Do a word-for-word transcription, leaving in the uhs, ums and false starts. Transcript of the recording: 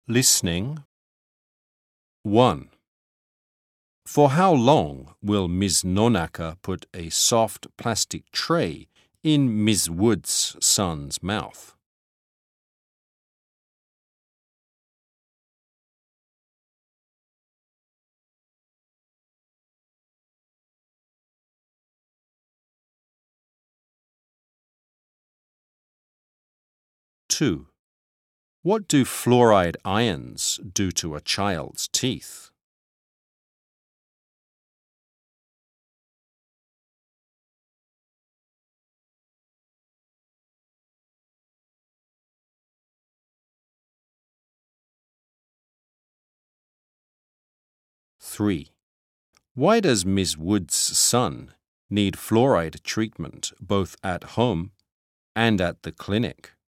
Listening. one. For how long will Miss Nonaka put a soft plastic tray in Miss Wood's son's mouth? two. What do fluoride ions do to a child's teeth? three. Why does Miss Wood's son need fluoride treatment both at home and at the clinic?